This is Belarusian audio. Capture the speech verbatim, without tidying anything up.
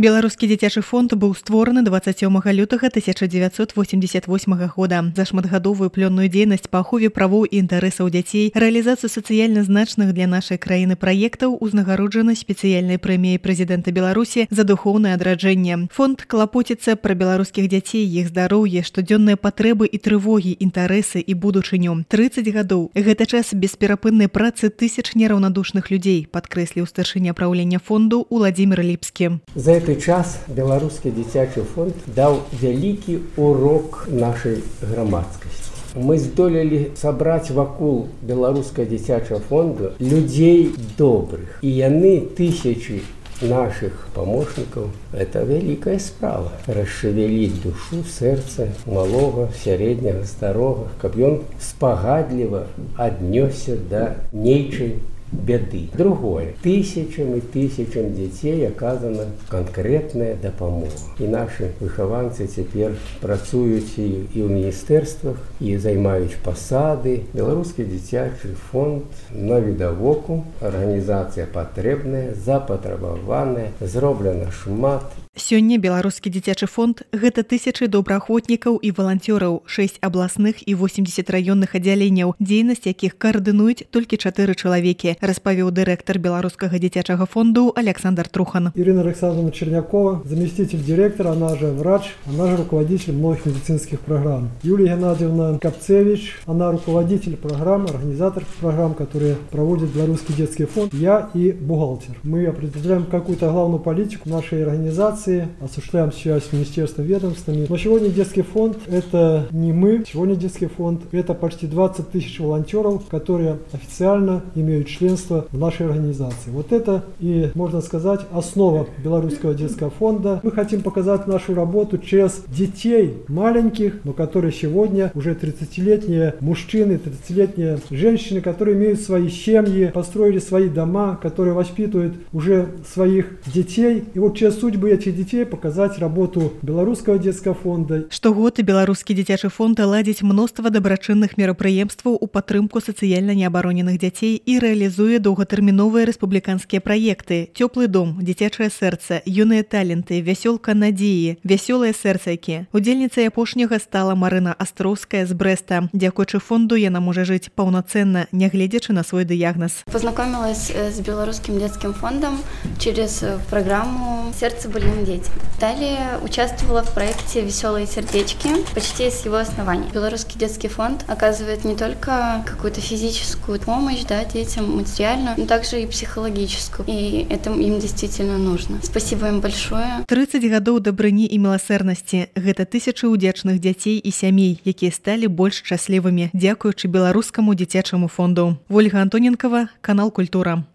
Беларускі дзіцячы фонд быў створаны дваццаць сёмага лютага тысяча дзевяцьсот восемьдесят восьмага года. За шматгадовую плённую дзейнасць па ахове правоў і інтарэсаў дзяцей, рэалізацыю сацыяльна значных для нашай краіны праектаў узнагароджаны спецыяльнай прэміяй прэзідэнта Беларусі за духоўнае адраджэнне. Фонд клапоціцца пра беларускіх дзяцей, іх здароўе, штодзённыя патрэбы і трывогі, інтарэсы і будучыню. трыццаць гадоў. Гэта час бесперапыннай працы тысяч нераўнадушных людзей, падкрэсліў старшыня праўлення фонду Уладзімір Ліпскі. За гэты час беларускі дзіцячы фонд даў вялікі урок нашай грамадскасці. Мы здолелі сабраць вакол беларускага дзіцячага фонду людзей добрых. І яны тысячы наших помощников. Это великая справа. Расшевелить душу, сердце малого, среднего, старого, каб ён спагадліва аднёсся да нейчай беды. Другое. Тысячам и тысячам детей оказана конкретная допомога. И наши выхованцы теперь працуюць и, и в министерствах, и займаюць посады. Белорусский дзіцячы фонд навідавоку. Организация потребная, запатрабаваная, зроблена шмат. Сёння беларускі дзіцячы фонд – гэта тысячы добраахвотнікаў і валанцёраў, шэсць абласных і восемьдесят раённых аддзяленняў, дзейнасць якіх каардынуюць толькі чатыры чалавекі, распавёў дырэктар беларускага дзіцячага фонду Александр Трухан. Ирина Александровна Чернякова, заместитель директора, она же врач, она же руководитель многих медицинских программ. Юлия Геннадьевна Капцевич, она руководитель программ, организатор программ, которые проводит Белорусский детский фонд. Я и бухгалтер. Мы определяем какую-то главную политику нашей организации, осуществляем связь с министерством, ведомствами. Но сегодня детский фонд – это не мы. Сегодня детский фонд – это почти двадцать тысяч волонтеров, которые официально имеют членство в нашей организации. Вот это и, можно сказать, основа Белорусского детского фонда. Мы хотим показать нашу работу через детей маленьких, но которые сегодня уже тридцатилетние мужчины, тридцатилетние женщины, которые имеют свои семьи, построили свои дома, которые воспитывают уже своих детей. И вот через судьбы этих детей показать работу Белорусского детского фонда. Штогод беларускі дзіцячы фонд ладзіць мноства дабрачынных мерапрыемстваў у падтрымку сацыяльна неабароненых дзяцей і рэалізуе доўгатэрміновыя рэспубліканскія праекты: «Цёплы дом», «Дзіцячае сэрца», «Юныя таленты», «Вясёлка надзеі», «Вясёлыя сэрцайкі». Удзельніцай апошняга стала Марына Астроўская з Брэста. Дзякуючы фонду яна можа жыць паўнацэнна, нягледзячы на свой дыягназ. Познакомилась с Белорусским детским фондом через программу «Сердце больным детям». Далее участвовала в проекте «Веселые сердечки» почти с его основания. Белорусский детский фонд оказывает не только какую-то физическую помощь, да, детям, материальную, но также и психологическую. И это им действительно нужно. Спасибо им большое. трыццаць гадоў дабрыні і міласэрнасці. Гэта тысячы удзячных дзяцей і сямей, якія сталі больш шчаслівымі, дзякуючы беларускаму дзіцячаму фонду. Ольга Антоненкова, канал «Культура».